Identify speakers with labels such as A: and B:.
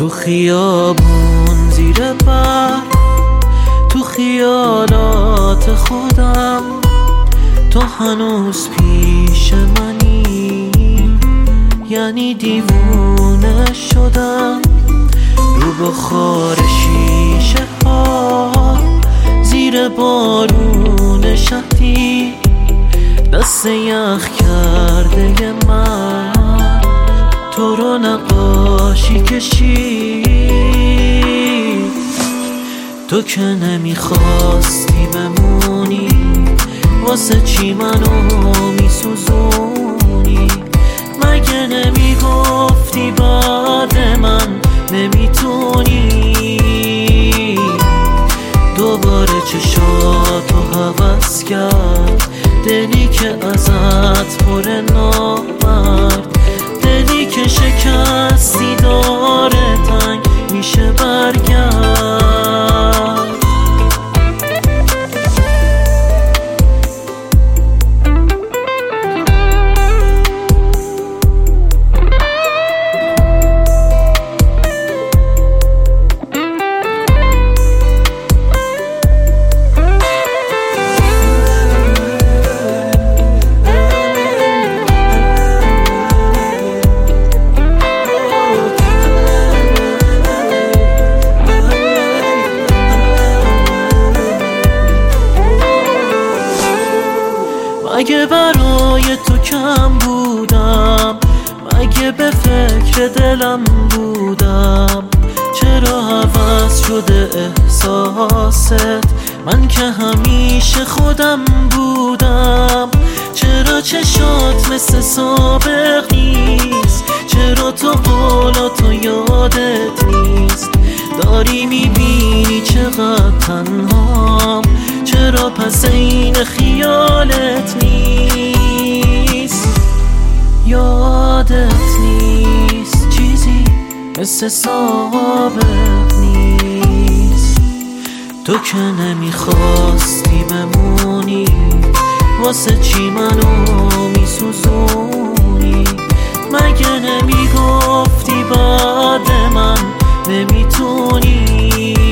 A: تو خیابون زیر برف، تو خیالات خودم، تو هنوز پیش منی، یعنی دیوونه شدم. رو بخار شیشه ها زیر بارون شهری، دست یخ کرده من تو رو نقاشی کشید. تو که نمیخواستی بمونی، واسه چی منو میسوزونی؟ مگه نمیگفتی بعد من نمیتونی؟ دوباره چشاتو حوض کرد دلی که ازت پر نامرد، دلی که شکستی داره تنگ میشه برگرد. مگه برای تو کم بودم؟ مگه به فکر دلم بودم؟ چرا عوض شده احساست؟ من که همیشه خودم بودم. چرا چشات مثل سابق نیست؟ چرا تو قولاتو یادت نیست؟ داری میبینی چقدر تنهام؟ چرا پس این خیالت نیست؟ یادت نیست چیزی مثل سابق نیست. تو که نمیخواستی بمونی، واسه چی منو میسوزونی؟ مگه نمیگفتی بعد من نمیتونی؟